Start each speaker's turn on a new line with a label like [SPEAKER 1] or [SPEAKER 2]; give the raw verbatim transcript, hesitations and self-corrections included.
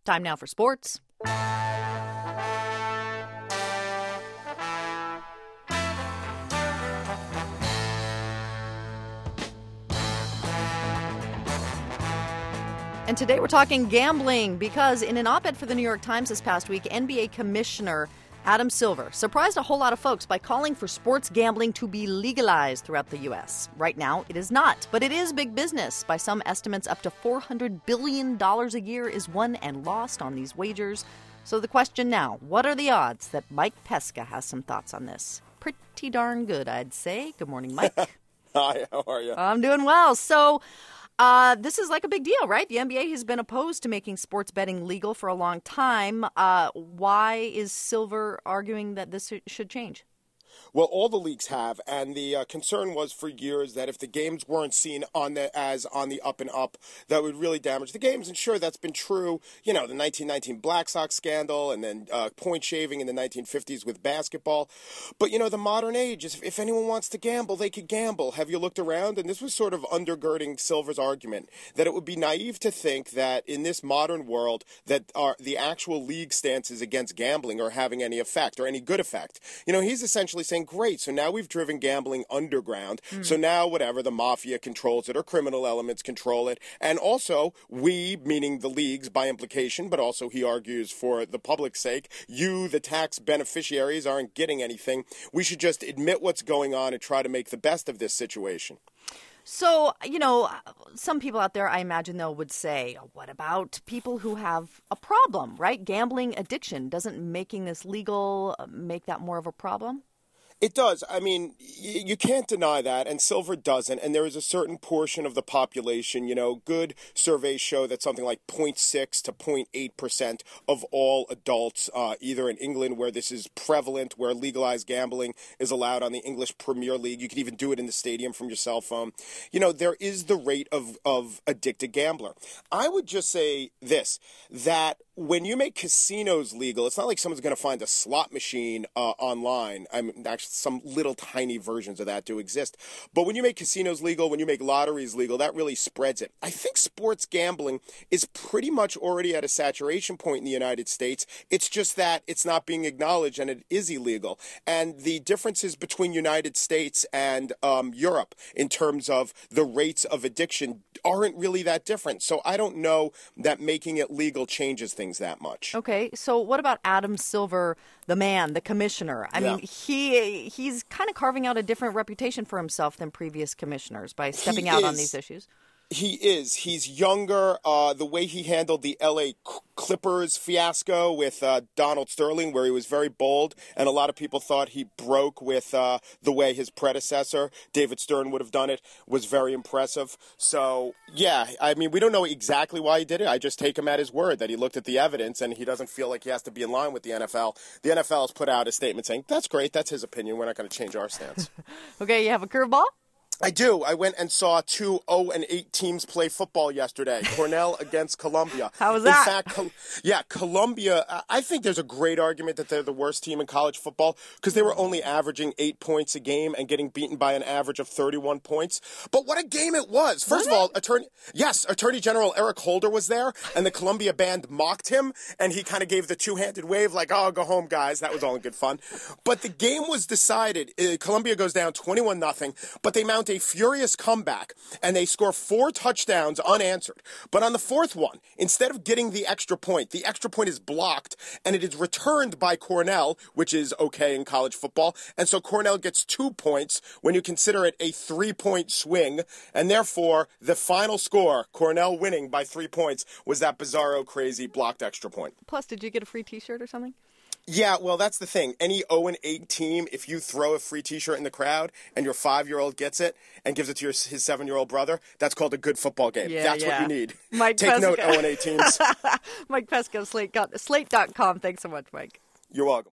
[SPEAKER 1] Time now for sports. And today we're talking gambling because in an op-ed for the New York Times this past week, N B A Commissioner Adam Silver surprised a whole lot of folks by calling for sports gambling to be legalized throughout the U S. Right now, it is not, but it is big business. By some estimates, up to four hundred billion dollars a year is won and lost on these wagers. So the question now, what are the odds that Mike Pesca has some thoughts on this? Pretty darn good, I'd say. Good morning, Mike.
[SPEAKER 2] Hi, how are you?
[SPEAKER 1] I'm doing well. So uh, this is like a big deal, right? The N B A has been opposed to making sports betting legal for a long time. Uh, why is Silver arguing that this should change?
[SPEAKER 2] Well, all the leagues have, and the uh, concern was for years that if the games weren't seen on the as on the up and up, that would really damage the games. And sure, that's been true. You know, the nineteen nineteen Black Sox scandal, and then uh, point shaving in the nineteen fifties with basketball. But you know, the modern age is if anyone wants to gamble, they could gamble. Have you looked around? And this was sort of undergirding Silver's argument that it would be naive to think that in this modern world that our, the actual league stances against gambling are having any effect or any good effect. You know, he's essentially saying, great, so now we've driven gambling underground. Mm. So now whatever, the mafia controls it or criminal elements control it. And also we, meaning the leagues by implication, but also he argues for the public's sake, you, the tax beneficiaries, aren't getting anything. We should just admit what's going on and try to make the best of this situation.
[SPEAKER 1] So, you know, some people out there, I imagine, though, would say, what about people who have a problem, right? Gambling addiction. Doesn't making this legal make that more of a problem?
[SPEAKER 2] It does. I mean, y- you can't deny that, and Silver doesn't. And there is a certain portion of the population, you know, good surveys show that something like zero point six to zero point eight percent of all adults, uh, either in England where this is prevalent, where legalized gambling is allowed on the English Premier League. You can even do it in the stadium from your cell phone. You know, there is the rate of, of addicted gambler. I would just say this, that when you make casinos legal, it's not like someone's going to find a slot machine uh, online. I mean, actually, some little tiny versions of that do exist. But when you make casinos legal, when you make lotteries legal, that really spreads it. I think sports gambling is pretty much already at a saturation point in the United States. It's just that it's not being acknowledged and it is illegal. And the differences between United States and um, Europe in terms of the rates of addiction aren't really that different. So I don't know that making it legal changes things that much.
[SPEAKER 1] Okay, so what about Adam Silver, the man, the commissioner? I
[SPEAKER 2] Yeah.
[SPEAKER 1] mean, he he's kind of carving out a different reputation for himself than previous commissioners by stepping
[SPEAKER 2] He
[SPEAKER 1] out on
[SPEAKER 2] is.
[SPEAKER 1] these issues.
[SPEAKER 2] He is. He's younger. Uh, the way he handled the L A Clippers fiasco with uh, Donald Sterling, where he was very bold, and a lot of people thought he broke with uh, the way his predecessor, David Stern, would have done it, was very impressive. So, yeah, I mean, we don't know exactly why he did it. I just take him at his word that he looked at the evidence and he doesn't feel like he has to be in line with the N F L. The N F L has put out a statement saying, that's great, that's his opinion, we're not going to change our stance.
[SPEAKER 1] Okay, you have a curveball?
[SPEAKER 2] I do. I went and saw two oh and eight teams play football yesterday. Cornell against Columbia.
[SPEAKER 1] How was that?
[SPEAKER 2] In fact, Col- yeah, Columbia, I think there's a great argument that they're the worst team in college football because they were only averaging eight points a game and getting beaten by an average of thirty-one points. But what a game it was. First
[SPEAKER 1] Was
[SPEAKER 2] of all, attorney, yes, Attorney General Eric Holder was there, and the Columbia band mocked him, and he kind of gave the two-handed wave like, oh, go home, guys. That was all in good fun. But the game was decided. Uh, Columbia goes down twenty-one nothing, but they mount a furious comeback, and they score four touchdowns unanswered. But on the fourth one, instead of getting the extra point, the extra point is blocked, and it is returned by Cornell, which is okay in college football. And so Cornell gets two points when you consider it a three-point swing, and therefore the final score, Cornell winning by three points, was that bizarro, crazy blocked extra point.
[SPEAKER 1] Plus, did you get a free T-shirt or something?
[SPEAKER 2] Yeah, well, that's the thing. Any oh and eight team, if you throw a free T-shirt in the crowd and your five-year-old gets it and gives it to your, his seven-year-old brother, that's called a good football game.
[SPEAKER 1] Yeah,
[SPEAKER 2] that's
[SPEAKER 1] yeah.
[SPEAKER 2] what you need.
[SPEAKER 1] Mike
[SPEAKER 2] Take
[SPEAKER 1] Pesca.
[SPEAKER 2] note, oh and eight teams.
[SPEAKER 1] Mike Pesca, Slate, Slate dot com. Thanks so much, Mike.
[SPEAKER 2] You're welcome.